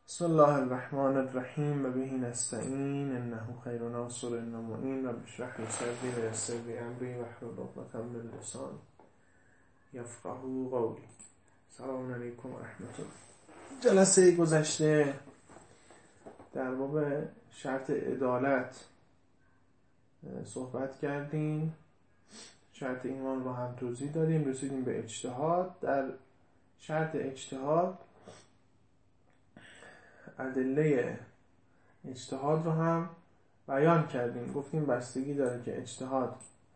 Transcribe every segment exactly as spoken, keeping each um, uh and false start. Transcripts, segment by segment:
بسم الله الرحمن الرحیم و به نستعین انه خیر ناصر و معین رب اشرح لی صدری و یسر لی امری واحلل عقدة من لسانی یفقهوا قولی. سلام علیکم و رحمت الله. جلسه گذشته در باب شرط عدالت صحبت کردیم، شرط ایمان رو هم توضیح دادیم، رسیدیم به اجتهاد. در شرط اجتهاد ادله اجتهاد رو هم بیان کردیم، گفتیم بستگی داره که اجتهاد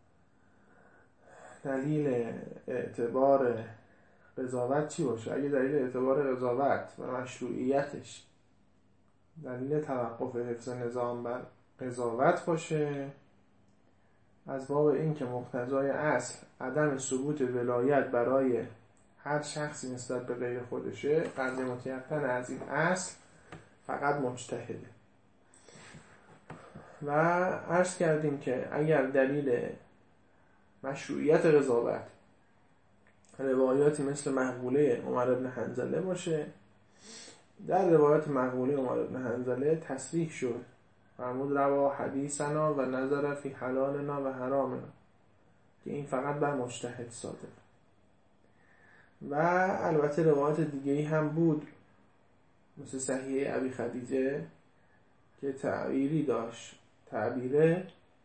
دلیل اعتبار قضاوت چی باشه. اگه دلیل اعتبار قضاوت و مشروعیتش دلیل توقف حفظ نظام بر قضاوت باشه، از باب این که مقتضای اصل عدم ثبوت ولایت برای هر شخصی نسبت به غیر خودشه، قضیه متیقن از این اصل فقط مجتهده. و عرض کردیم که اگر دلیل مشروعیت قضاوت روایاتی مثل مقبوله عمر بن حنظله باشه، در روایت مقبوله عمر بن حنظله تصریح شد فرمود روا حدیثنا و نظر فی حلالنا و حرامنا، که این فقط بر مجتهد صادق. و البته روایت دیگه‌ای هم بود مثل صحیح ابی خدیجه که تعبیری داشت، تعبیر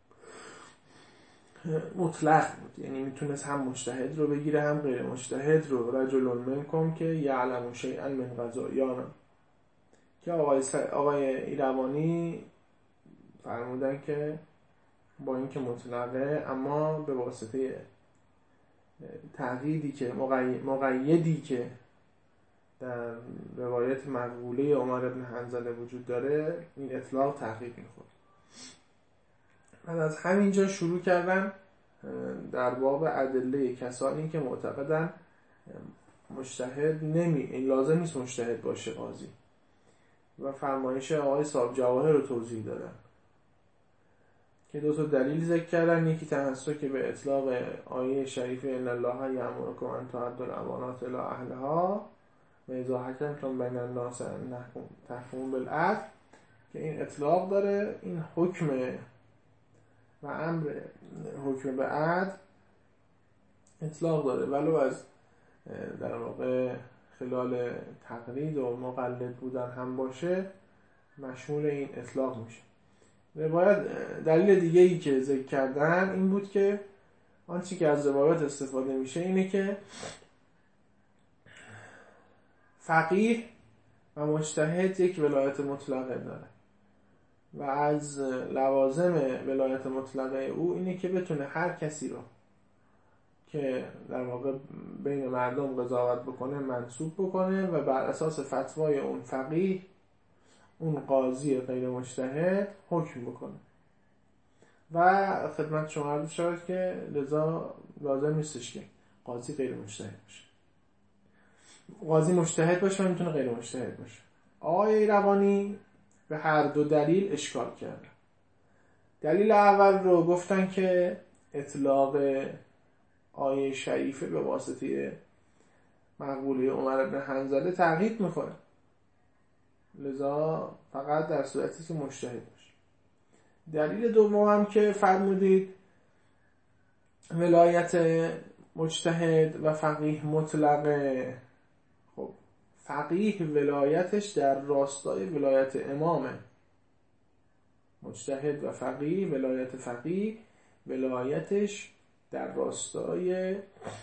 مطلق بود، یعنی میتونست هم مجتهد رو بگیره هم غیر مجتهد رو. رجل منکم که یعلم شیئا من قضایانا، که آقای, س... آقای ایروانی فرمودن که با اینکه مطلقه اما به واسطه تقییدی که مقی... مقیدی که در روایت مقبوله عمر بن حنظله وجود داره، این اطلاق تحقیق میخورد. بعد از همینجا شروع کردن در باب ادله کسانی که معتقدن مجتهد نمی این لازم نیست مجتهد باشه قاضی، و فرمایش آقای صاحب جواهر رو توضیح دادن که دو تا دلیل ذکر کردن. یکی تمسک به اطلاق آیه شریفه ان الله یأمرکم ان تؤدوا الامانات الی اهلها و اذا حکمتم بین الناس ان تحکموا بالعدل، که این اطلاق داره، این حکم و امر حکم به عدل اطلاق داره، ولو از در واقع خلال تقلید و مقلد بودن هم باشه مشمول این اطلاق میشه. روایت دلیل دیگه ای که ذکر کردن این بود که آنچه که از روایت استفاده میشه اینه که فقیه و مجتهد یک ولایت مطلقه داره و از لوازم ولایت مطلقه او اینه که بتونه هر کسی رو که در واقع بین مردم قضاوت بکنه منصوب بکنه و بر اساس فتوای اون فقیه اون قاضی غیر مجتهد حکم بکنه. و خدمت شما عرض شد که لذا لازم نیستش که قاضی غیر مجتهد باشه، قاضی مجتهد باشه و میتونه غیر مجتهد باشه. آقای روانی به هر دو دلیل اشکال کرده. دلیل اول رو گفتن که اطلاق آیه شریفه به واسطه مقبوله عمر بن حنظله تقیید میکنه، لذا فقط در صورتی که مجتهد باشه. دلیل دوم هم که فرمودید ولایت مجتهد و فقیه مطلقه. خب فقیه ولایتش در راستای ولایت امامه، مجتهد و فقیه ولایت فقیه ولایتش در راستای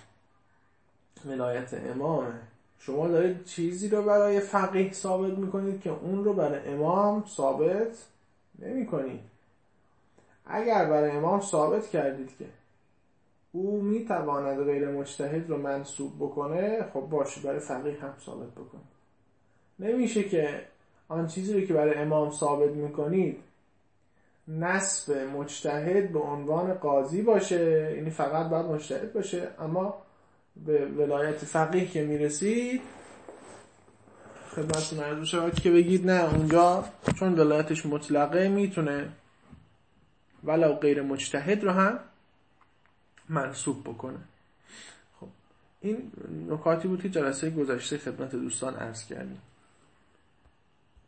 ولایت امامه. شما دارید چیزی رو برای فقیه ثابت میکنید که اون رو برای امام ثابت نمی کنید. اگر برای امام ثابت کردید که او میتواند غیر مجتهد رو منصوب بکنه، خب باشه برای فقیه هم ثابت بکنید. نمیشه که آن چیزی رو که برای امام ثابت میکنید نسب مجتهد به عنوان قاضی باشه، یعنی فقط باید مجتهد باشه، اما به ولایت فقیه که میرسید خدمتتون عرض شود که بگید نه، اونجا چون ولایتش مطلقه میتونه ولو غیر مجتهد رو هم منصوب بکنه. خب این نکاتی بود که جلسه گذشته خدمت دوستان عرض کردیم.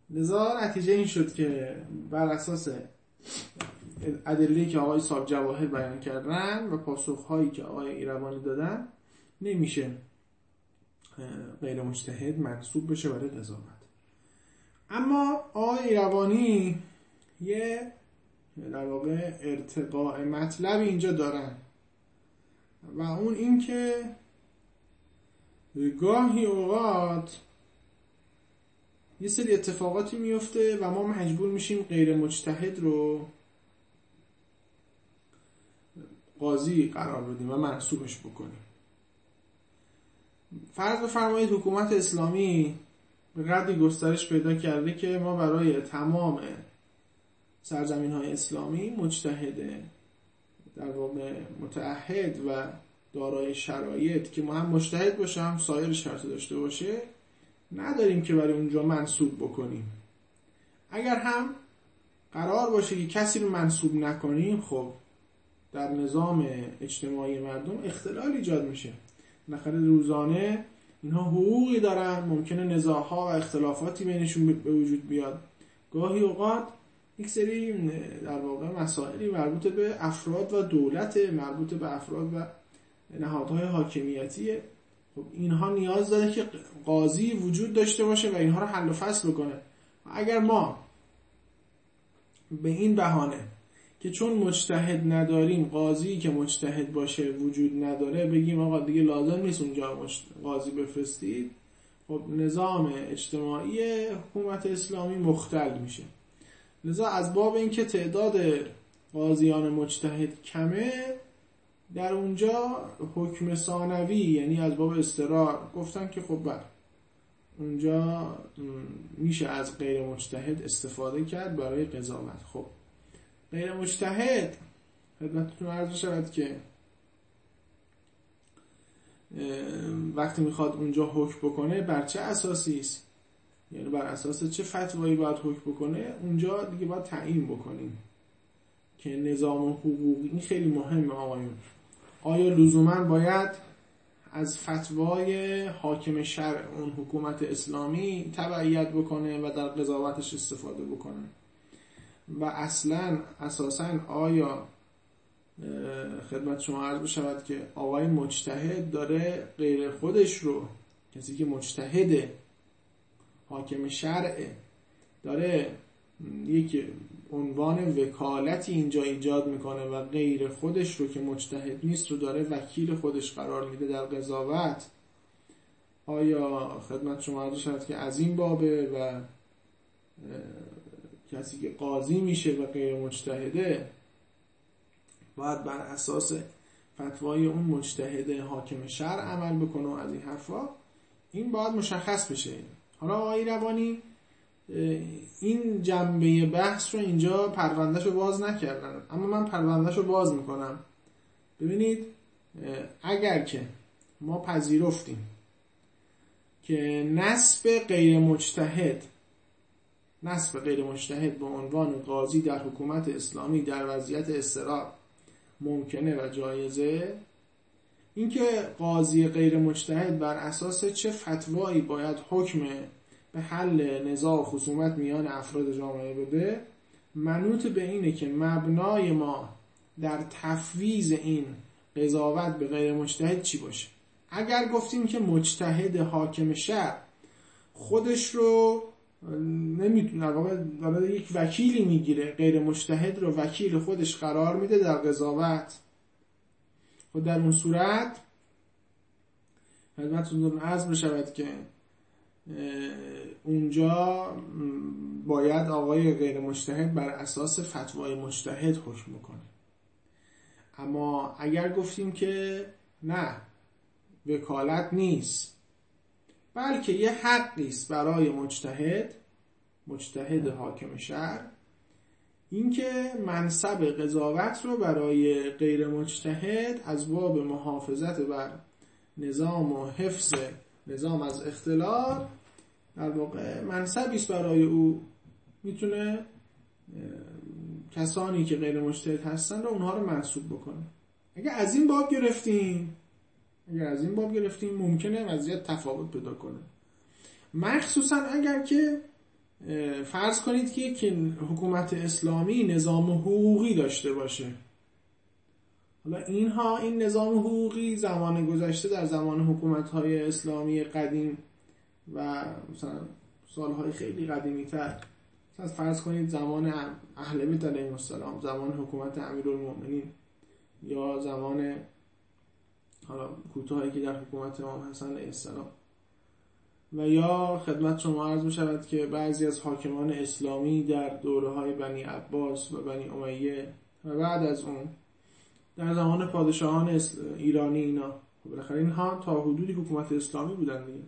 لذا نتیجه این شد که بر اساس ادله‌ای که آقای صاحب جواهر بیان کردن و پاسخهایی که آقای ایروانی دادن نمیشه غیر مجتهد منسوب بشه برای قضاوت. اما آقای ایروانی یه در واقع ارتقاء مطلب اینجا دارن و اون این که گاهی اوقات یه سری اتفاقاتی میفته و ما مجبور میشیم غیر مجتهد رو قاضی قرار بدیم و منسوبش بکنیم. فرض بفرمایید حکومت اسلامی به قدری گسترش پیدا کرده که ما برای تمام سرزمین‌های اسلامی مجتهد در واقع متعهد و دارای شرایط که ما هم مجتهد باشه هم سایر شرط داشته باشه نداریم که برای اونجا منسوب بکنیم. اگر هم قرار باشه که کسی رو منسوب نکنیم، خب در نظام اجتماعی مردم اختلال ایجاد میشه. بالاخره روزانه اینها حقوقی دارن، ممکنه نزاع‌ها و اختلافاتی بینشون به وجود بیاد. گاهی اوقات یک سری در واقع مسائلی مربوط به افراد و دولت، مربوط به افراد و نهادهای حاکمیتی، خب اینها نیاز داره که قاضی وجود داشته باشه و اینها رو حل و فصل بکنه. اگر ما به این بهانه که چون مجتهد نداریم قاضی که مجتهد باشه وجود نداره بگیم آقا دیگه لازم نیست اونجا قاضی بفرستید، خب نظام اجتماعی حکومت اسلامی مختل میشه. لذا از باب این که تعداد قاضیان مجتهد کمه، در اونجا حکم ثانوی یعنی از باب اضطرار گفتن که خب بر اونجا میشه از غیر مجتهد استفاده کرد برای قضاوت. خب غیر مجتهد خدمتتون عرض شود که وقتی میخواد اونجا حکم بکنه بر چه اساسی است، یعنی بر اساس چه فتوایی باید حکم بکنه، اونجا دیگه باید تعیین بکنیم که نظام حقوقی این خیلی مهمه آقایون. آیا لزوما باید از فتوای حاکم شرع اون حکومت اسلامی تبعیت بکنه و در قضاوتش استفاده بکنه و اصلا اساسا آیا خدمت شما عرض بشود که آقای مجتهد داره غیر خودش رو، کسی که مجتهده حاکم شرعه، داره یک عنوان وکالتی اینجا ایجاد میکنه و غیر خودش رو که مجتهد نیست رو داره وکیل خودش قرار میده در قضاوت، آیا خدمت شما عرض شود که از این بابه و کسی که قاضی میشه و غیر مجتهده باید بر اساس فتوای اون مجتهد حاکم شرع عمل بکنه و از این حرفا، این باید مشخص بشه. حالا آقای روانی این جنبه بحث رو اینجا پروندهش رو باز نکردن، اما من پروندهش رو باز میکنم. ببینید اگر که ما پذیرفتیم که نسب غیر مجتهد نسب غیر مجتهد به عنوان قاضی در حکومت اسلامی در وضعیت اضطرار ممکنه و جایزه، اینکه قاضی غیر مجتهد بر اساس چه فتوایی باید حکم به حل نزاع و خصومت میان افراد جامعه بده، منوط به اینه که مبنای ما در تفویض این قضاوت به غیر مجتهد چی باشه. اگر گفتیم که مجتهد حاکم شرع خودش رو نمیتونه، واقعا داره یک وکیلی میگیره، غیر مجتهد رو وکیل خودش قرار میده در قضاوت، خود در اون صورت خدمتتون عرض بشود که اونجا باید آقای غیر مجتهد بر اساس فتوای مجتهد حکم کنه. اما اگر گفتیم که نه، وکالت نیست بلکه یه حقی است برای مجتهد مجتهد حاکم شرع، اینکه منصب قضاوت رو برای غیر مجتهد از باب محافظت بر نظام و حفظ نظام از اختلال در واقع منصبی است برای او، میتونه کسانی که غیر مجتهد هستن رو اونها رو منصوب بکنه. اگه از این باب گرفتیم اگر از این باب گرفتیم ممکنه وضعیت تفاوت پیدا کنه، مخصوصا اگر که فرض کنید که یک حکومت اسلامی نظام حقوقی داشته باشه. حالا اینها این نظام حقوقی زمان گذشته در زمان حکومت‌های اسلامی قدیم و مثلا سالهای خیلی قدیمی تر، مثلا فرض کنید زمان اهل بیت علیهم السلام، زمان حکومت امیرالمؤمنین، یا زمان حالا کوتاهی که در حکومت امام حسن علیه السلام، و یا خدمت شما عرض می‌شود که بعضی از حاکمان اسلامی در دوره‌های بنی عباس و بنی امیه و بعد از اون در زمان پادشاهان ایرانی، اینا خب بالاخره اینها تا حدودی حکومت اسلامی بودن دیگه.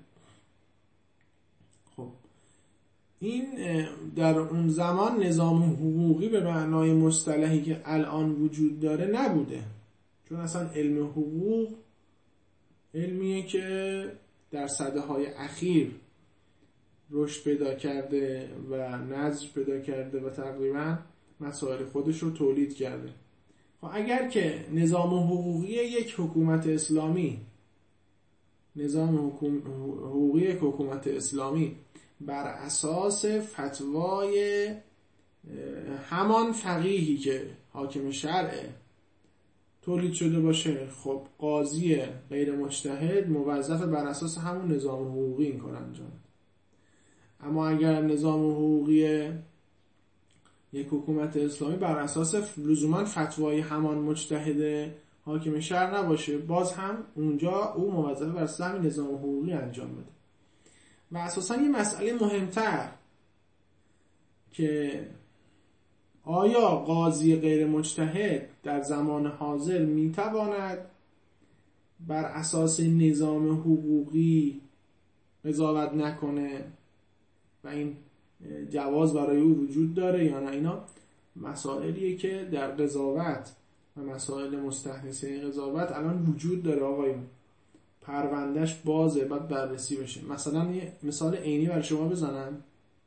خب این در اون زمان نظام حقوقی به معنای مصطلحی که الان وجود داره نبوده، چون اصلا علم حقوق علمیه که در سده‌های اخیر رشد پیدا کرده و نضج پیدا کرده و تقریبا مسائل خودش رو تولید کرده. خب اگر که نظام حقوقی یک حکومت اسلامی نظام حکوم... حقوقی یک حکومت اسلامی بر اساس فتوای همان فقیهی که حاکم شرعه تولید شده باشه، خب قاضی غیر مجتهد موظف بر اساس همون نظام حقوقی این کار انجام بده. اما اگر نظام حقوقی یک حکومت اسلامی بر اساس لزوما فتوای همان مجتهد حاکم شرع نباشه، باز هم اونجا او موظف بر اساس همین نظام حقوقی انجام بده. و اساسا یه مسئله مهمتر که آیا قاضی غیر مجتهد در زمان حاضر میتواند بر اساس نظام حقوقی قضاوت نکنه و این جواز برای او وجود داره یا نه؟ اینا مسائلیه که در قضاوت و مسائل مستحدثه قضاوت الان وجود داره. آقایون پروندهش بازه، باید بررسی بشه. مثلا یه مثال عینی برای شما بزنم.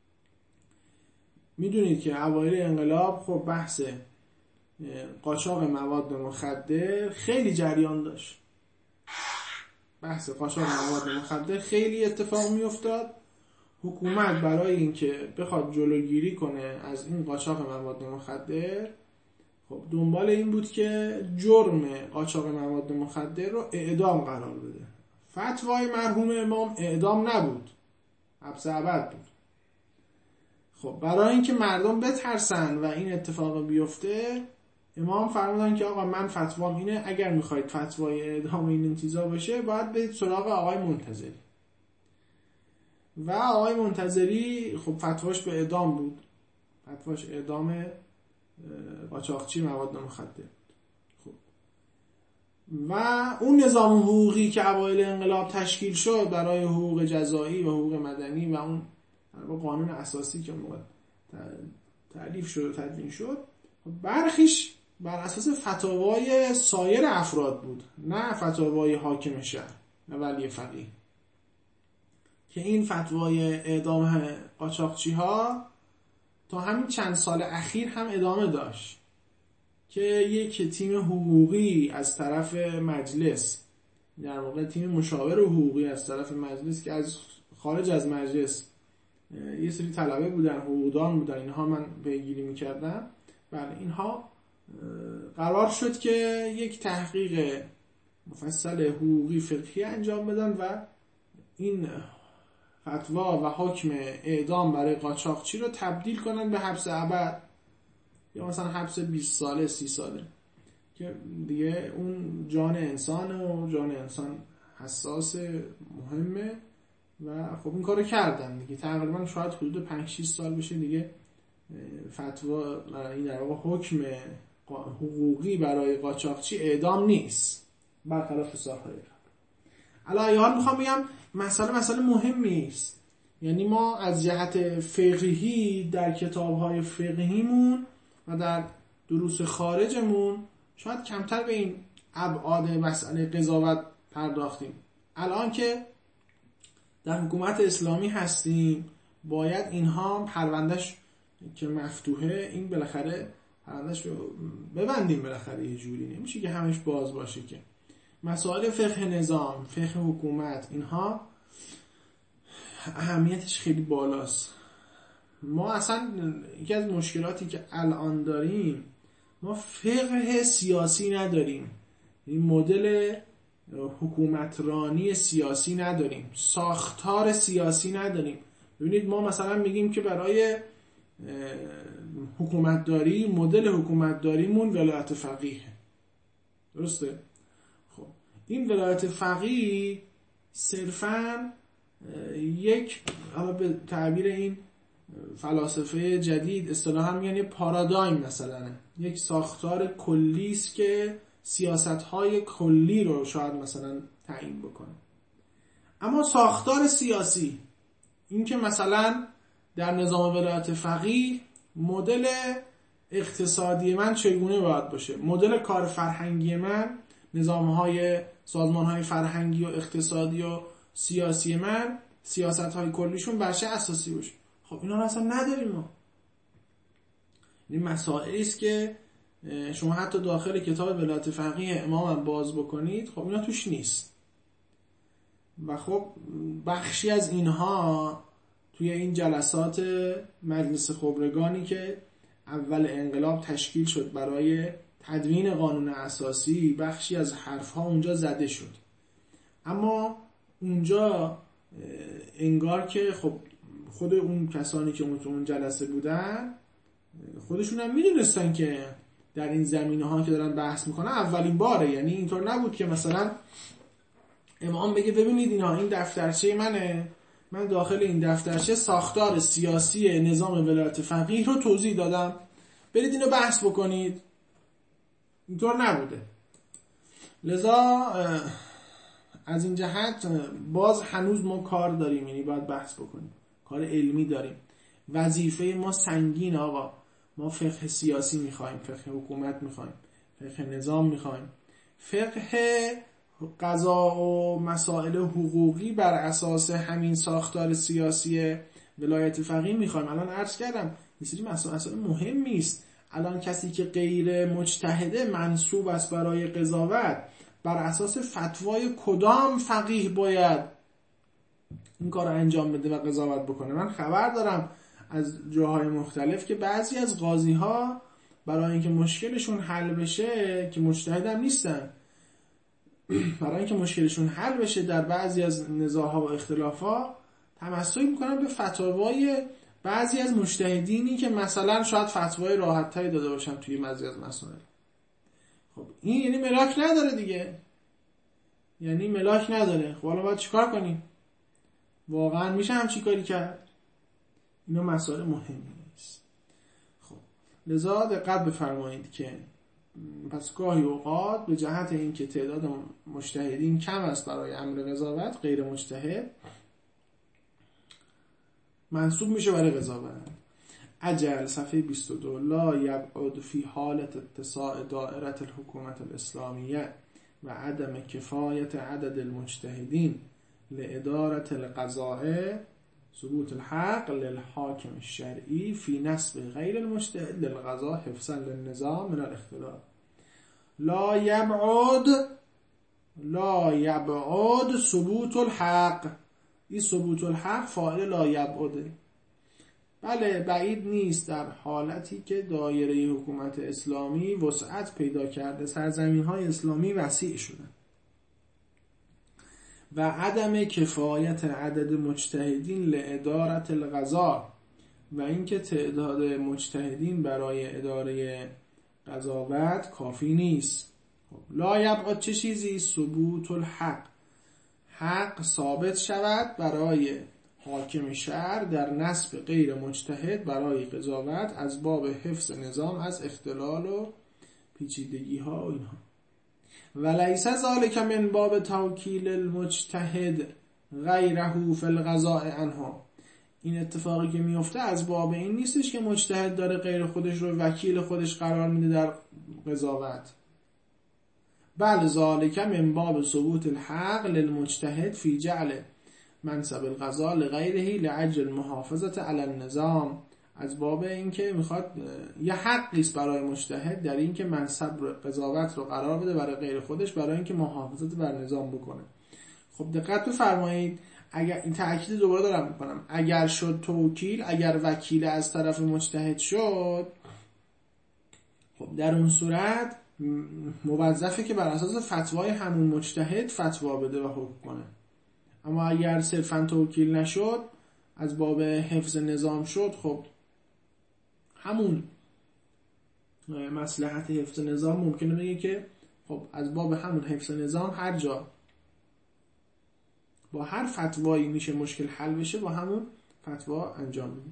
میدونید که اوایل انقلاب خب بحث قاچاق مواد مخدر خیلی جریان داشت. بحث قاچاق مواد مخدر خیلی اتفاق میافتاد. حکومت برای اینکه بخواد جلوگیری کنه از این قاچاق مواد مخدر، خب دنبال این بود که جرم قاچاق مواد مخدر رو اعدام قرار بده. فتوای مرحوم امام اعدام نبود، حبس ابد بود. خب برای اینکه مردم بترسن و این اتفاق بیفته، امام فرمودن که آقا من فتوام اینه، اگر میخواید فتوای اعدام این چیزا باشه باید برید سراغ آقای منتظری. و آقای منتظری خب فتواش به اعدام بود، فتواش اعدام قاچاقچی مواد مخدر بود. خب و اون نظام حقوقی که اوایل انقلاب تشکیل شد برای حقوق جزایی و حقوق مدنی و اون قانون اساسی که موقع تألیف شد و تدوین شد، برخیش بر اساس فتاوای سایر افراد بود، نه فتاوای حاکم شهر و ولی فقیه. که این فتوای اعدام قاچاقچی ها تا همین چند سال اخیر هم ادامه داشت که یک تیم حقوقی از طرف مجلس، در واقع تیم مشاور حقوقی از طرف مجلس که از خارج از مجلس یه سری طلبه بودن، حقوقدان بودن، اینها من پیگیری میکردم. بله اینها قرار شد که یک تحقیق مفصل حقوقی فقهی انجام بدن و این فتوا و حکم اعدام برای قاچاقچی رو تبدیل کنن به حبس ابد یا مثلا حبس بیست ساله سی ساله، که دیگه اون جان انسان و جان انسان حساس مهمه و خب این کارو کردن دیگه. تقریبا شاید حدود پنج شش سال بشه دیگه فتوا این در واقع حکم حقوقی برای قاچاقچی اعدام نیست، برخلاف سالهای قبل. الان حال میخوام بگم مسئله مسئله مهمی است. یعنی ما از جهت فقهی در کتاب‌های فقهیمون و در دروس خارجمون شاید کمتر به این ابعاد مسئله قضاوت پرداختیم. الان که در حکومت اسلامی هستیم باید اینها پروندهش که مفتوحه، این بالاخره پروندهش ببندیم، بالاخره یه جوری نمیشه که همش باز باشه. که مسائل فقه نظام، فقه حکومت، اینها اهمیتش خیلی بالاست ما اصلا یکی از مشکلاتی که الان داریم، ما فقه سیاسی نداریم، این مدل حکومترانی سیاسی نداریم، ساختار سیاسی نداریم. ببینید ما مثلا میگیم که برای حکومتداری مدل حکومتداریمون ولایت فقیه، درسته؟ خب این ولایت فقیه صرفاً یک، حالا به تعبیر این فلاسفه جدید اصطلاحاً میگن یه پارادایم، مثلا یک ساختار کلی است که سیاست‌های کلی رو شاید مثلا تعیین بکنه. اما ساختار سیاسی، این که مثلا در نظام ولایت فقیه مدل اقتصادی من چگونه باید باشه، مدل کار فرهنگی من، نظام‌های سازمان‌های فرهنگی و اقتصادی و سیاسی من، سیاست‌های کلیشون بر چه اساسی باشه. خب اینا رو اصلا نداریم ما. این مسائلی است که شما حتی داخل کتاب ولایت فقیه امام باز بکنید، خب اینا توش نیست. و خب بخشی از اینها توی این جلسات مجلس خبرگانی که اول انقلاب تشکیل شد برای تدوین قانون اساسی، بخشی از حرفها اونجا زده شد. اما اونجا انگار که خب خود اون کسانی که اون جلسه بودن خودشون هم میدونستن که در این زمینه ها که دارن بحث میکنن اولین باره، یعنی اینطور نبود که مثلا امام بگه ببینید اینا این دفترچه منه، من داخل این دفترچه ساختار سیاسی نظام ولایت فقیه رو توضیح دادم، برید اینو بحث بکنید. اینطور نبوده. لذا از این جهت باز هنوز ما کار داریم، یعنی باید بحث بکنیم، کار علمی داریم. وظیفه ما سنگین آقا، ما فقه سیاسی میخوایم، فقه حکومت میخوایم، فقه نظام میخوایم، فقه قضا و مسائل حقوقی بر اساس همین ساختار سیاسی ولایت فقیه میخوایم. الان عرض کردم یه سری مسائل مهمی است. الان کسی که غیر مجتهده منصوب است برای قضاوت، بر اساس فتوای کدام فقیه باید این کار رو انجام بده و قضاوت بکنه؟ من خبر دارم از جاهای مختلف که بعضی از قاضی ها برای اینکه مشکلشون حل بشه، که مجتهد هم نیستن، برای اینکه مشکلشون حل بشه در بعضی از نزاعها و اختلافها، تمسک میکنن به فتاوای بعضی از مجتهدینی که مثلا شاید فتوای راحت تری داده باشن توی بعضی از مسائل. خب این یعنی ملاک نداره دیگه، یعنی ملاک نداره. خب حالا باید چیکار کنیم؟ واقعا میشه هم چی کاری کرد؟ اینا مسائل مهمی نیست. خب لذا دقت بفرمایید که پس گاهی اوقات به جهت اینکه تعداد مجتهدین کم است برای امر قضاوت، غیر مجتهد منصوب میشه برای قضاوت. اجل صفحه بیست و دو، لا یبعد فی حالت اتساع دائره الحکومت الاسلامیه و عدم کفایت عدد المجتهدین لاداره القضاء ثبوت الحق للحاکم الشرعی فی نسب غیر المجتهد للقضاء حفظا للنظام من الاختلاف. لا یبعد لا یبعد ثبوت الحق، این ثبوت الحق فاعل لا یبعده. بله بعید نیست در حالتی که دایره حکومت اسلامی وسعت پیدا کرده، سرزمین‌های اسلامی وسیع شدن و عدم کفایت عدد مجتهدین لاداره القضاء، و اینکه تعداد مجتهدین برای اداره قضاوت کافی نیست. لا یبعد چه چیزی؟ ثبوت الحق، حق ثابت شود برای حاکم شهر در نسب غیر مجتهد برای قضاوت از باب حفظ نظام از اختلال و پیچیدگی ها و اینها. ولیس ذلک من باب توکیل المجتهد غیره فی القضاء عنها. این اتفاقی که میفته از باب این نیستش که مجتهد داره غیر خودش رو وکیل خودش قرار میده در قضاوت، بل ذلک من باب ثبوت الحق للمجتهد فی جعل منصب القضاء لغیره لعجل محافظت علی النظام. از باب این که میخواد یه حقی است برای مجتهد در این که منصب قضاوت رو قرار بده برای غیر خودش، برای اینکه محافظت بر نظام بکنه. خب دقت بفرمایید اگر این تأکید دوباره دارم میکنم، اگر شد توکیل، اگر وکیل از طرف مجتهد شد، خب در اون صورت موظفه که بر اساس فتوای همون مجتهد فتوا بده و حکم کنه. اما اگر صرفا توکیل نشد، از باب حفظ نظام شد، خب همون مصلحت حفظ نظام ممکنه بگه که خب از باب همون حفظ نظام هر جا با هر فتوایی میشه مشکل حل بشه، با همون فتوا انجام بده.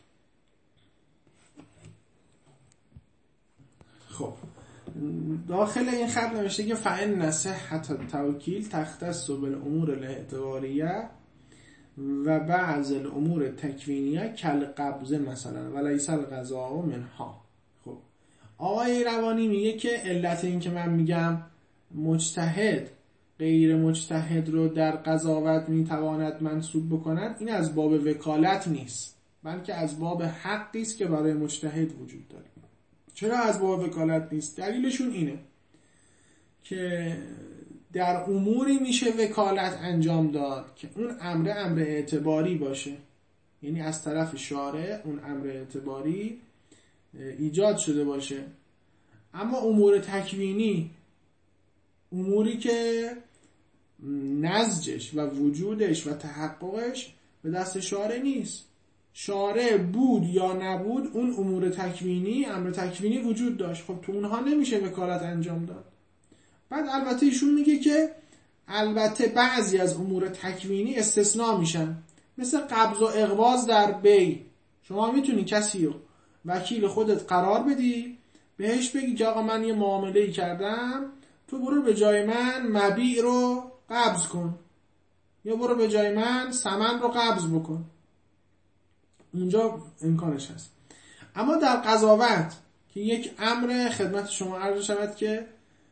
خب داخل این خط نوشته که فإن صحة التوکیل تختص بالامور الاعتباریه و بعض الامور تکوینیه کالقبض مثلا و لیس القضاء منها. خب آقای روانی میگه که علت این که من میگم مجتهد غیر مجتهد رو در قضاوت میتواند منسوب بکند، این از باب وکالت نیست، بلکه از باب حقی است که برای مجتهد وجود داره. چرا از باب وکالت نیست؟ دلیلشون اینه که در اموری میشه وکالت انجام داد که اون امر امر اعتباری باشه، یعنی از طرف شارع اون امر اعتباری ایجاد شده باشه. اما امور تکوینی، اموری که نسجش و وجودش و تحققش به دست شارع نیست، شارع بود یا نبود اون امور تکوینی، امر تکوینی وجود داشت، خب تو اونها نمیشه وکالت انجام داد. بعد البته ایشون میگه که البته بعضی از امور تکوینی استثناء میشن، مثل قبض و اقباض در بی. شما میتونی کسی رو وکیل خودت قرار بدی، بهش بگی که آقا من یه معامله‌ای کردم، تو برو به جای من مبیع رو قبض کن، یا برو به جای من ثمن رو قبض بکن، اونجا امکانش هست. اما در قضاوت که یک امر خدمت شما عرض شود که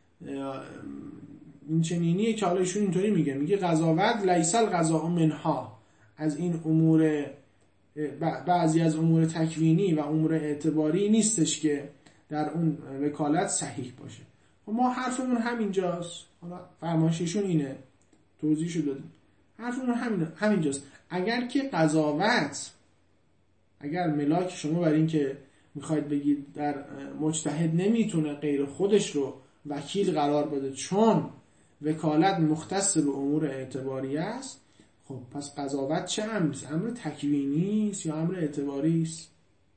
این چنینیه که حالا ایشون اینطوری میگه، میگه قضاوت لیس القضاء منها، از این امور بعضی از امور تکوینی و امور اعتباری نیستش که در اون وکالت صحیح باشه. و ما حرفمون همینجاست، حالا فرمایششون اینه، توضیحشو دادیم، حرفمون همین همینجاست. اگر که قضاوت، اگر ملاک شما برای این که میخواید بگید در مجتهد نمیتونه غیر خودش رو وکیل قرار بده چون وکالت مختص به امور اعتباری است، خب پس قضاوت چه امریست؟ امر تکوینی است یا امر اعتباری است؟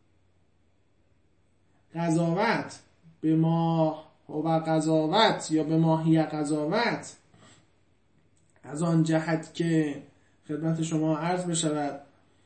قضاوت به ما و قضاوت یا به ماهی قضاوت از آن جهت که خدمت شما عرض بشود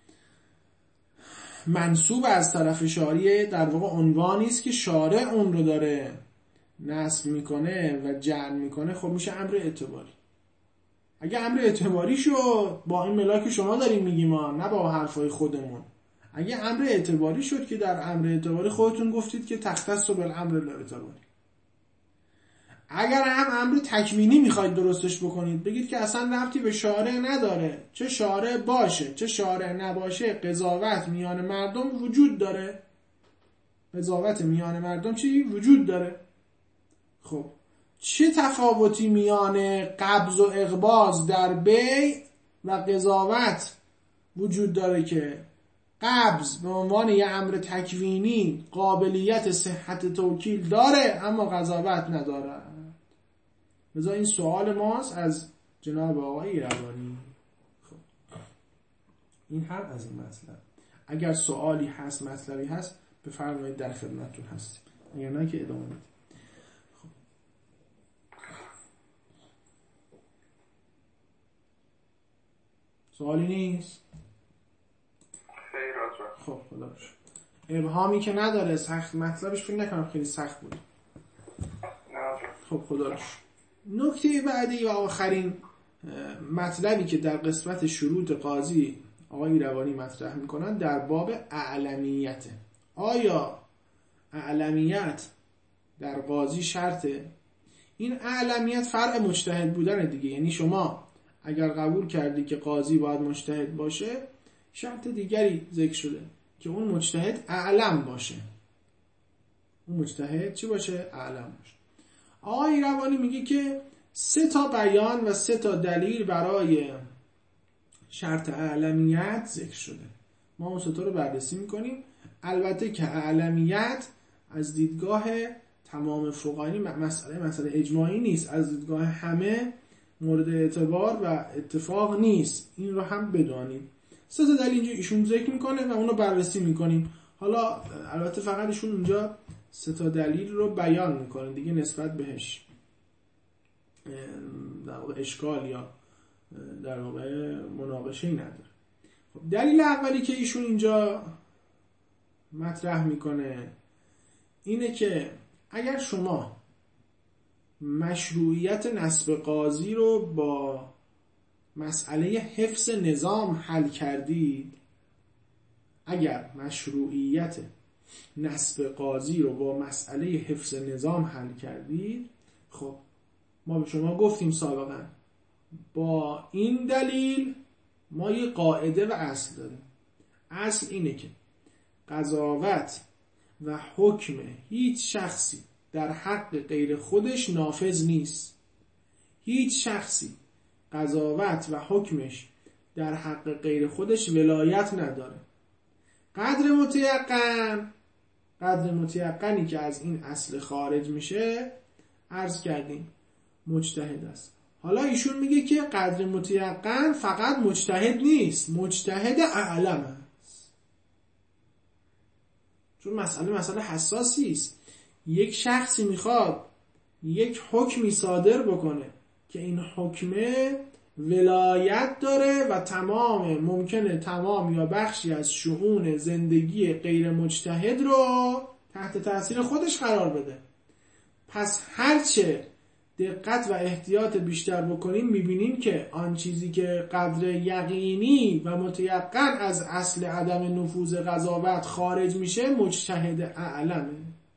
منسوب از طرف شارع، در واقع عنوانی است که شارع اون رو داره نصب میکنه و جعل میکنه، خب میشه امر اعتباری. اگه امر اعتباری شد، با این ملاک شما داریم میگیم ما، نه با حرفای خودمون، اگه امر اعتباری شد که در امر اعتباری خودتون گفتید که تختص بالامر الاعتباری. اگر هم امر تکوینی میخواید درستش بکنید، بگید که اصلا ربطی به شارع نداره، چه شارع باشه چه شارع نباشه، قضاوت میان مردم وجود داره، قضاوت میان مردم چی وجود داره. خب چه تفاوتی میان قبض و اقباض در بیع و قضاوت وجود داره که قبض به عنوان یه امر تکوینی قابلیت صحت توکیل داره اما قضاوت نداره؟ بذار این سوال ماست از جناب آقای روانی. خب این هم از این مطلب. اگر سوالی هست، مطلبی هست، بفرمایید، در خدمتتون هستیم، اگر نه که ادامه بدیم. خب سوالی نیست؟ خیر آجا. خب خدا رو شکر. ابهامی که نداره، سخت مطلبش فکر نکنم خیلی سخت بود. نه آجا. خب خدا رو شکر. نکته بعدی و آخرین مطلبی که در قسمت شروط قاضی آقای روانی مطرح میکنن در باب اعلمیت. آیا اعلمیت در قاضی شرطه؟ این اعلمیت فرع مجتهد بودن دیگه، یعنی شما اگر قبول کردی که قاضی باید مجتهد باشه، شرط دیگری ذکر شده که اون مجتهد اعلم باشه. اون مجتهد چی باشه؟ اعلم باشه. آقای روانی میگه که سه تا بیان و سه تا دلیل برای شرط اعلمیت ذکر شده. ما اون سطور رو بررسی میکنیم. البته که اعلمیت از دیدگاه تمام فقهای مسئله مسئله اجماعی نیست، از دیدگاه همه مورد اعتبار و اتفاق نیست. این رو هم بدانیم. سه تا دلیل اینجا ایشون ذکر میکنه و اون رو بررسی میکنیم. حالا البته فقط ایشون اونجا سه تا دلیل رو بیان میکنه دیگه، نسبت بهش در واقع اشکال یا در واقع مناقشه‌ای نداره. خب دلیل اولی که ایشون اینجا مطرح میکنه اینه که اگر شما مشروعیت نصب قاضی رو با مسئله حفظ نظام حل کردید، اگر مشروعیت نصب قاضی رو با مسئله حفظ نظام حل کردید، خب ما به شما گفتیم سابقا با این دلیل ما یه قاعده و اصل داریم. اصل اینه که قضاوت و حکم هیچ شخصی در حق غیر خودش نافذ نیست. هیچ شخصی قضاوت و حکمش در حق غیر خودش ولایت نداره. قدر متیقن قدر متیقنی که از این اصل خارج میشه عرض کردیم مجتهد است. حالا ایشون میگه که قدر متیقن فقط مجتهد نیست، مجتهد اعلم است. چون مسئله مسئله حساسی است. یک شخصی میخواد یک حکمی صادر بکنه که این حکمه ولایت داره و تمام ممکنه تمام یا بخشی از شؤون زندگی غیر مجتهد رو تحت تاثیر خودش قرار بده. پس هرچه دقت و احتیاط بیشتر بکنیم میبینیم که آن چیزی که قدر یقینی و متیقن از اصل عدم نفوذ قضاوت خارج میشه مجتهد اعلمه.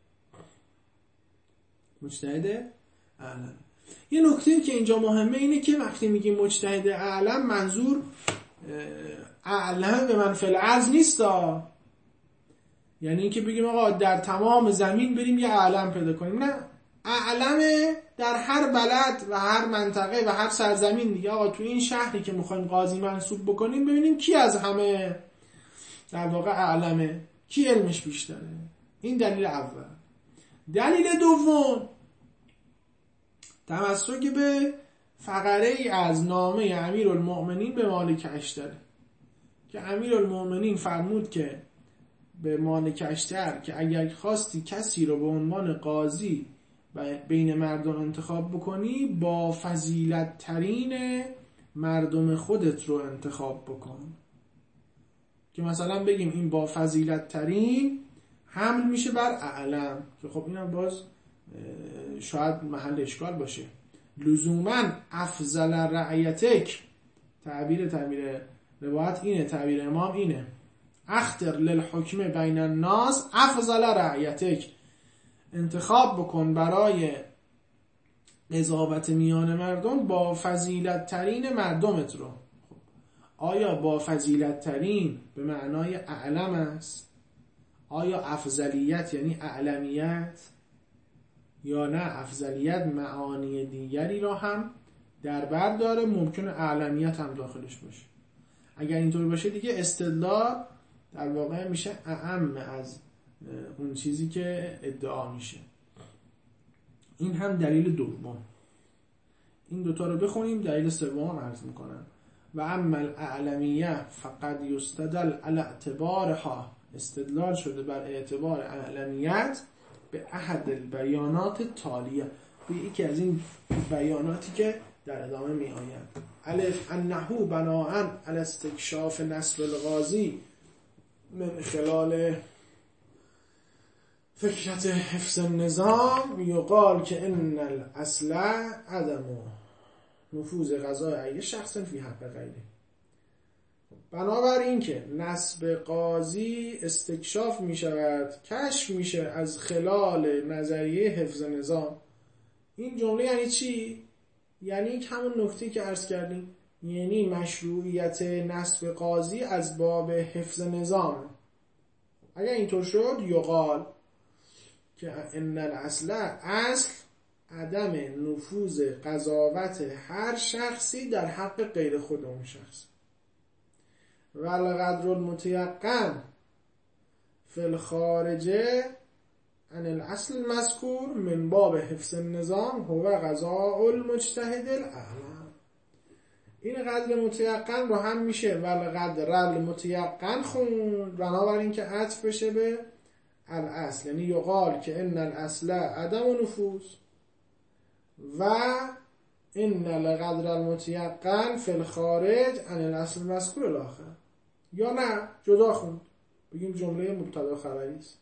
مجتهد اعلم. یه نکته که اینجا مهمه اینه که وقتی میگیم مجتهد اعلم منظور اعلم به من فی الارض نیستا، یعنی اینکه بگیم آقا در تمام زمین بریم یه اعلم پیدا کنیم، نه، اعلم در هر بلد و هر منطقه و هر سرزمین دیگه. آقا تو این شهری که میخوایم قاضی منصوب بکنیم ببینیم کی از همه در واقع اعلمه، کی علمش بیشتره. این دلیل اول. دلیل دوم تمسک به فقره ای از نامه امیرالمؤمنین به مالک اشتر که امیرالمؤمنین فرمود که به مالک اشتر که اگر خواستی کسی رو به عنوان قاضی و بین مردم انتخاب بکنی با فضیلت ترین مردم خودت رو انتخاب بکن. که مثلا بگیم این با فضیلت ترین حمل میشه بر اعلم، که خب اینم باز شاید محل اشکال باشه. لزوما افضل رعیتک، تعبیر تعبیر روایت اینه، تعبیر امام اینه، اختر للحکم بین الناس افضل رعیتک، انتخاب بکن برای قضاوت میان مردم با فضیلت ترین مردمت رو. آیا با فضیلت ترین به معنای اعلم است؟ آیا افضلیت یعنی اعلمیت؟ یا نه افضلیت معانی دیگری را هم در بر داره، ممکنه اعلمیت هم داخلش باشه. اگر اینطور باشه دیگه استدلال در واقع میشه اعم از اون چیزی که ادعا میشه. این هم دلیل دوم. این دوتا رو بخونیم. دلیل سوم عرض میکنم. و اما الاعلمیه فقط یستدل علی اعتبارها، استدلال شده بر اعتبار اعلمیت به احد البیانات تالیه، به یکی از این بیاناتی که در ادامه می آید. الف انه بناء علی استکشاف نصب القاضی من خلال فکرت حفظ النظام یقال که ان الاصل عدم نفوذ قضای ای شخص فی حق غیره. بنابراین که نصب قاضی استکشاف می شود، کشف میشه از خلال نظریه حفظ نظام. این جمله یعنی چی؟ یعنی همون نکته که عرض کردیم، یعنی مشروعیت نصب قاضی از باب حفظ نظام. اگر اینطور شد یقال که ان الاصل، اصل عدم نفوذ قضاوت هر شخصی در حق غیر خود اون شخص. و القدر المتیقن فی الخارجه عن الاصل المذکور من باب حفظ النظام هو قضاء المجتهد الاعلم. این قدر متیقن با هم میشه و القدر المتیقن خوند بنابراین که عطف بشه به الاصل، یعنی یقال که ان الاصل عدم و نفوذ و ان القدر المتیقن فی الخارج عن الاصل المذکور الاخر. یا نه جدا خوند بگیم جمله مبتدا خبری است.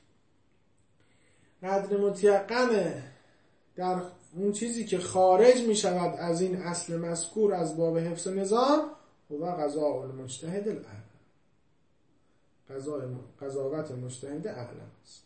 قدر متیقن در اون چیزی که خارج می شود از این اصل مذکور از باب حفظ نظام هو قضاء المجتهد الاعلم، قضاوت مجتهد اعلم است.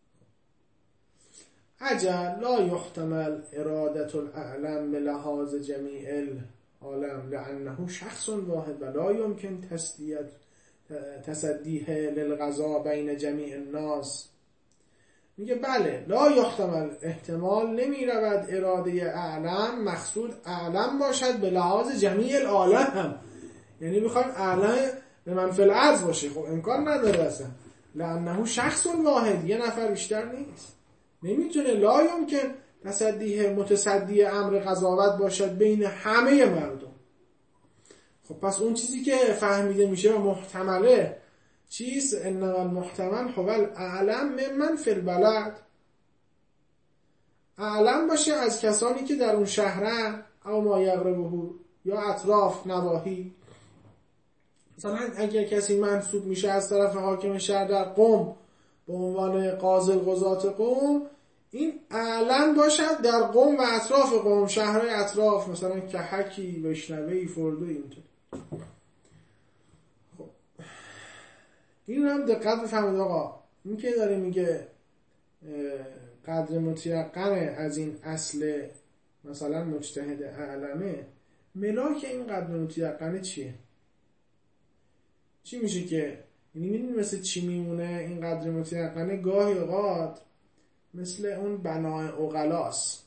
اجل لا یحتمل ارادة الاعلم بلحاظ جمیع العالم لانه شخص واحد و لا يمكن تسدیت تصدیه للقضاء بین جمیع الناس. میگه بله لا یحتمل احتمال نمی رود اراده اعلم مقصود اعلم باشد به لحاظ جمیع العالم، یعنی میخوایم اعلم به من فی الارض باشه، خب امکان نداره اصلا، لانه شخص واحد یه نفر بیشتر نیست، نمیتونه لا یمکن تصدیه متصدی امر قضاوت باشد بین همه مردم. خب پس اون چیزی که فهمیده میشه و محتمله چیز انما المحتمل هو الاعلم ممن فی البلد، اعلم باشه از کسانی که در اون شهرن او ما یقربه یا اطراف نواحی. مثلا اگر کسی منصوب میشه از طرف حاکم شهر در قم به عنوان قاضی القضات قم، این اعلم باشد در قم و اطراف قم، شهرهای اطراف مثلا کحکی، وشنوی، فردو، اینطور. خب این هم دقت بفرمایید آقا، این که داره میگه قدر متیقنه از این اصل مثلا مجتهد اعلمه، ملاک این قدر متیقنه چیه؟ چی میشه که یعنی میدونی مثل چی میمونه این قدر متیقنه؟ گاهی اوقات مثل اون بنای عقلاست،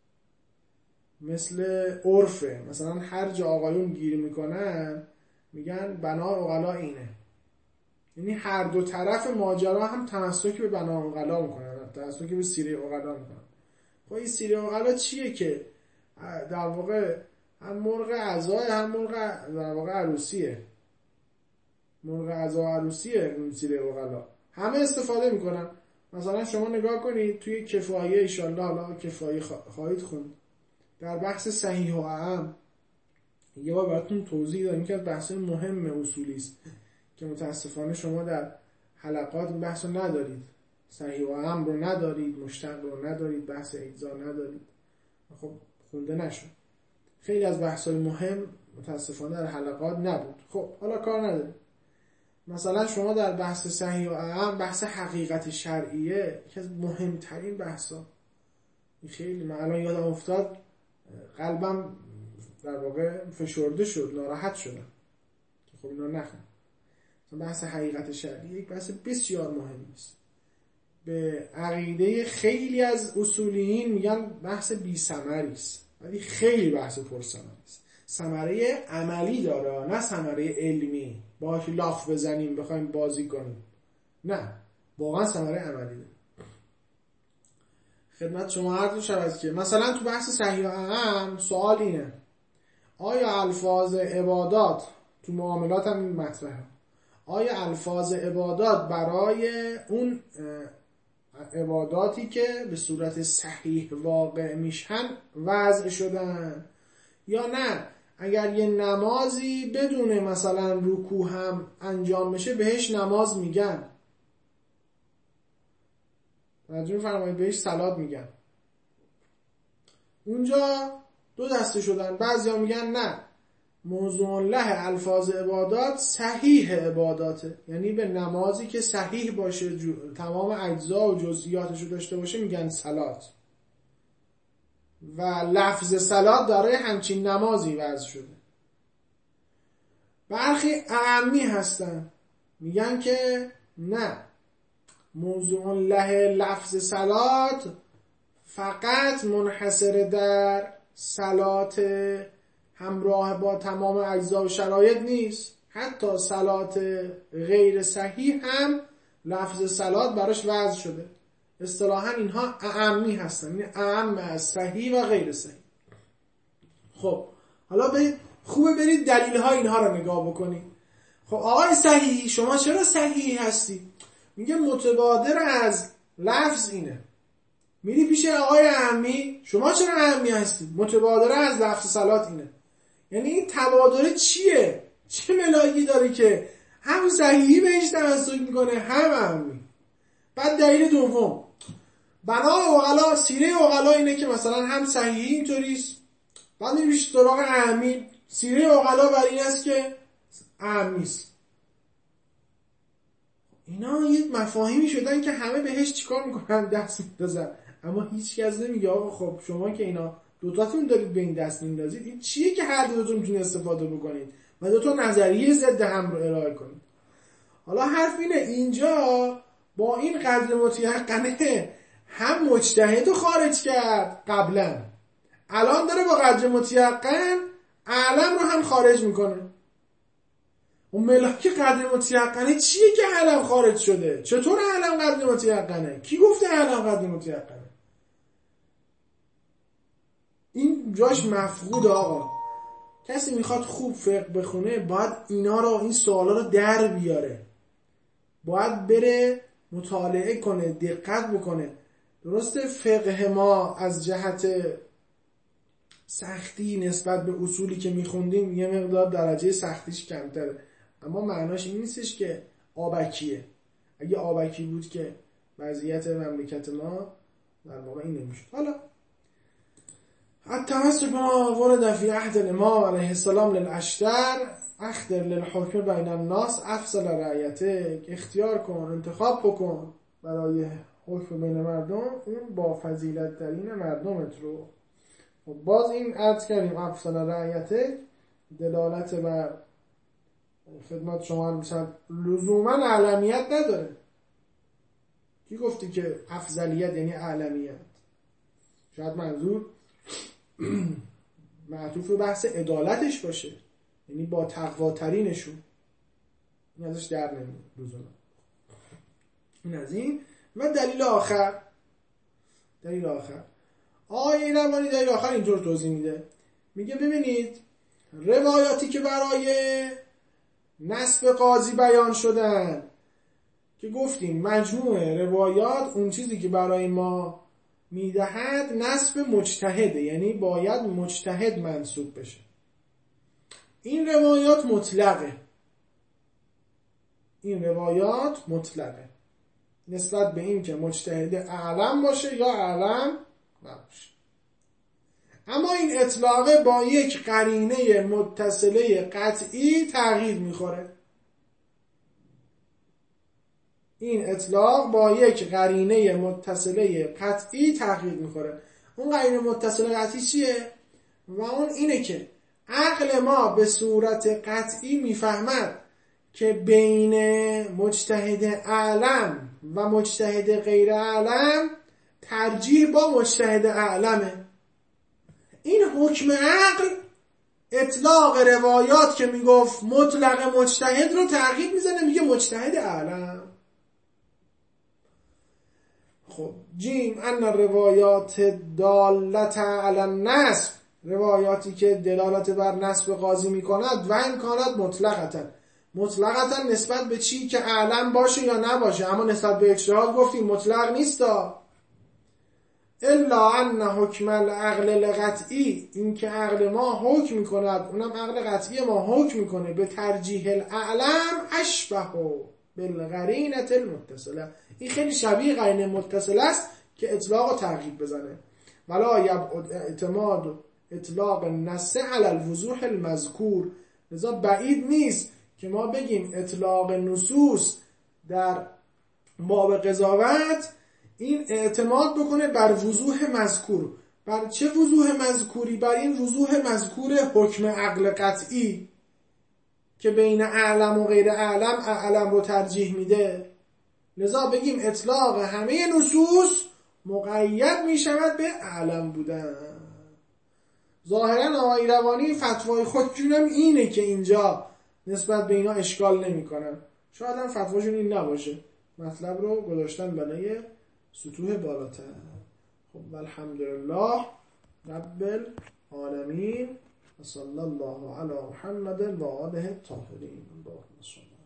مثل عرفه، مثلا هر جا آقایون گیر میکنن میگن بنای عقلا اینه، یعنی هر دو طرف ماجرا هم تمسک به بنای عقلا میکنن، تمسک به سیره عقلا میکنن. خب این سیره عقلا چیه که در واقع هم مرغ عزای هم مرغ در واقع عروسیه، مرغ عزا عروسیه اون سیره عقلا، همه استفاده میکنن. مثلا شما نگاه کنید توی کفایه ایشالله حالا کفایه خواهید خوند در بحث صحیح و اعم، یه بار براتون توضیح دادم که از بحث مهم اصولی است که متاسفانه شما در حلقات این بحث رو ندارید، صحیح و اعم رو ندارید، مشتق رو ندارید، بحث اجزا ندارید، خب خونده نشد. خیلی از بحث‌های مهم متاسفانه در حلقات نبود. خب حالا کار ندارید. مثلا شما در بحث صحیح و اعم بحث حقیقت شرعیه یکی از مهمترین بحثا، خیلی من الان یادم افتاد قلبم در واقع فشرده شد، ناراحت شدم که خب اینا نخون. بحث حقیقت شرعیه یک بحث بسیار مهمی است. به عقیده خیلی از اصولیین میگن بحث بی ثمری است، ولی خیلی بحث پر ثمری است. ثمره عملی داره نه ثمره علمی باهاش لاف بزنیم بخوایم بازی کنیم، نه واقعا ثمره عملی داره. خدمت شما عرض شود که مثلا تو بحث صحیح و اعم سوال اینه آیا الفاظ عبادات تو معاملات هم این مطرحه، آیا الفاظ عبادات برای اون عباداتی که به صورت صحیح واقع میشن وضع شدن یا نه اگر یه نمازی بدون مثلا رکوع هم انجام بشه بهش نماز میگن، توجه فرمایید بهش صلات میگن. اونجا دو دسته شدن، بعضیا میگن نه موضوع له الفاظ عبادات صحیح عباداته، یعنی به نمازی که صحیح باشه تمام اجزا و جزئیاتش رو داشته باشه میگن صلات و لفظ صلات داره همچین نمازی وضع شده. برخی اعمی هستن میگن که نه موضوع له لفظ صلات فقط منحصر در صلات همراه با تمام اجزا و شرایط نیست، حتی صلات غیر صحیح هم لفظ صلات براش وضع شده. اصطلاحاً اینها اعمی هستن، یعنی اعم از صحیح و غیر صحیح. خب حالا برید خوبه برید دلیل ها اینها رو نگاه بکنید. خب آقای صحیحی شما چرا صحیحی هستی؟ میگه متبادر از لفظ اینه. میری پیش آقای اعمی، شما چرا اعمی هستی؟ متبادر از لفظ صلات اینه. یعنی این تبادله چیه؟ چه ملاکی داره که هم صحیحی بهش تمسک میکنه هم اعمی؟ بعد دلیل دوم، بنای عقلا، سیره عقلا اینه که مثلا هم صحیحی اینطوریست، بعد میریش سراغ اعمی، سیره عقلا بر این است که اعمیست. اینا یک مفاهیمی شدن که همه بهش چیکار میکنن؟ دست میندازن. اما هیچ کس نمیگه آقا خب شما که اینا دوتاتون دارید به این دست میندازید، این چیه که هر دوتون میتونید استفاده بکنید و دوتا نظریه ضد هم رو ارائه کنید. حالا حرف اینه اینجا با این قدر متیقنه هم مجتهد رو خارج کرد قبلا، الان داره با قدر متیقن اعلم رو هم خارج میکنه. اون ملاک قدر متیقنه چیه که اعلم خارج شده؟ چطور اعلم قدر متیقنه؟ کی گفته اعلم قدر متیقنه؟ این جاش مفقود. آقا کسی میخواد خوب فقه بخونه باید اینا رو، این سوالا رو در بیاره، باید بره مطالعه کنه، دقت بکنه. درسته فقه ما از جهت سختی نسبت به اصولی که میخوندیم یه مقدار درجه سختیش کمتره، اما معناش این نیستش که آبکیه. اگه آبکی بود که وضعیت مملکت ما در واقع این نمیشد. حالا التمسک بما ورد فی عهد الامام علیه السلام للاشتر اخدر للحکم بین الناس افضل رعیته، اختیار کن، انتخاب بکن برای حکم بین مردم اون با فضیلت ترین مردمت رو. باز این عرض کردیم افضل رعیته دلالت بر خدمت شما میشن لزوما اعلمیت نداره. کی گفتی که افضلیت یعنی اعلمیت؟ شاید منظور معطوف بحث عدالتش باشه، یعنی با تقواترینشون. این ازش در نمیاد لزوما. این از این. و دلیل آخر، دلیل آخر آقای ایروانی دلیل آخر اینطور توضیح میده، میگه ببینید روایاتی که برای نسب قاضی بیان شدن که گفتیم مجموع روایات اون چیزی که برای ما میدهد نسب مجتهده، یعنی باید مجتهد منسوب بشه. این روایات مطلقه، این روایات مطلقه نسبت به این که مجتهد اعلم باشه یا اعلم نباشه. اما این اطلاقه با یک قرینه متصله قطعی تغییر میخوره. این اطلاق با یک قرینه متصله قطعی تغییر میخوره. اون قرینه متصله قطعی چیه؟ و اون اینه که عقل ما به صورت قطعی میفهمد که بین مجتهد اعلم و مجتهد غیر اعلم ترجیح با مجتهد اعلمه. این حکم عقل اطلاق روایات که میگفت مطلق مجتهد رو تغییر میزنه، میگه مجتهد اعلم. خب جیم ان روایات دالت علی النسب، روایاتی که دلالت بر نسب قاضی میکند و این کانت مطلقتا، مطلقتا نسبت به چی که اعلم باشه یا نباشه، اما نسبت به اجتهاد گفتیم مطلق نیستا. الا ان حکم العقل القطعی، این که عقل ما حکم میکند، اونم عقل قطعی ما حکم میکنه به ترجیح الاعلم اشبه بالقرینه المتصله. این خیلی شبیه قرینه متصله است که اطلاق رو تغییر بزنه. ولا یبعد اعتماد اطلاق النص علی الوضوح المذکور، لذا بعید نیست که ما بگیم اطلاق نصوص در باب قضاوت این اعتماد بکنه بر وضوح مذکور. بر چه وضوح مذکوری؟ بر این وضوح مذکور حکم عقل قطعی که بین اعلم و غیر اعلم اعلم رو ترجیح میده. لذا بگیم اطلاق همه نصوص مقید میشود به اعلم بودن. ظاهرا آقای روانی فتوای خودشونم اینه که اینجا نسبت به اینا اشکال نمیکنن. شاید هم فتواشون این نباشه، مطلب رو گذاشتن برای سطوح بالاتر. خب الحمدلله رب العالمین و صلی الله علی محمد و آله الطاهرین. اللهم صل